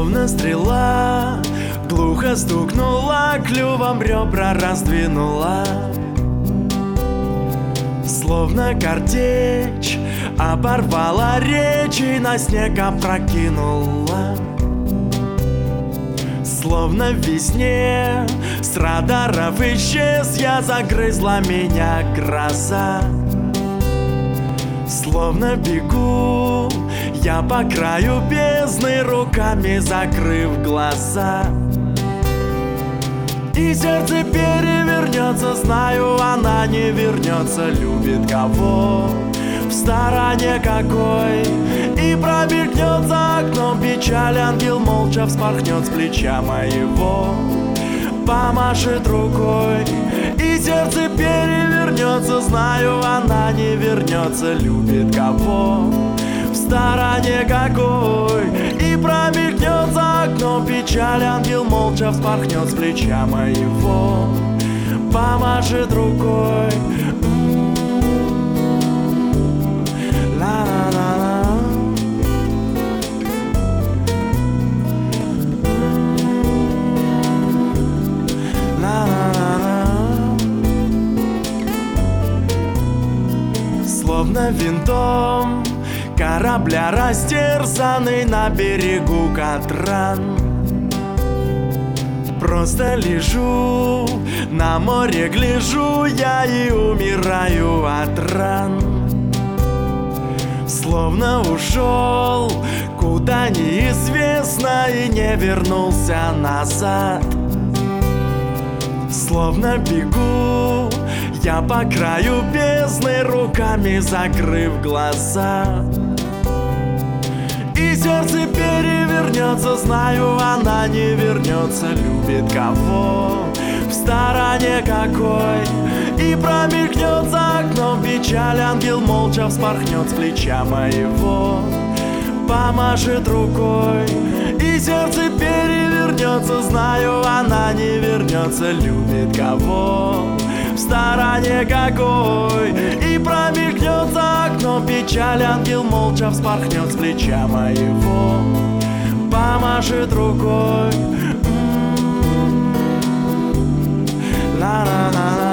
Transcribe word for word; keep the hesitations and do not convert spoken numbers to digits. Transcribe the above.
Словно стрела глухо стукнула, клювом ребра раздвинула. Словно картечь оборвала речь и на снег опрокинула. Словно в весне с радаров исчез я, загрызла меня гроза. Словно бегу я по краю бездны, руками закрыв глаза. И сердце перевернется, знаю, она не вернется. Любит кого в стороне какой, и промелькнет за окном печаль. Ангел молча вспорхнет с плеча моего, помашет рукой, и сердце перевернется, знаю, она не вернется. Любит кого в стороне какой, и промелькнет за окном печаль. Ангел молча вспорхнет с плеча моего, помашет рукой. Ла-ла-ла-ла. Ла-ла-ла-ла. Словно винтом корабля растерзанный на берегу Катран. Просто лежу на море, гляжу я и умираю от ран. Словно ушел куда неизвестно и не вернулся назад. Словно бегу я по краю бездны, руками закрыв глаза. И сердце перевернется, знаю, она не вернется. Любит кого в стороне какой, и промелькнет за окном печаль. Ангел молча вспорхнет с плеча моего, помашет рукой, и сердце перевернется, знаю, она не вернется. Любит кого в стороне какой, и промелькнет за окном печаль. Ангел молча вспорхнет с плеча моего, помашет рукой. Ла-ла-ла-ла.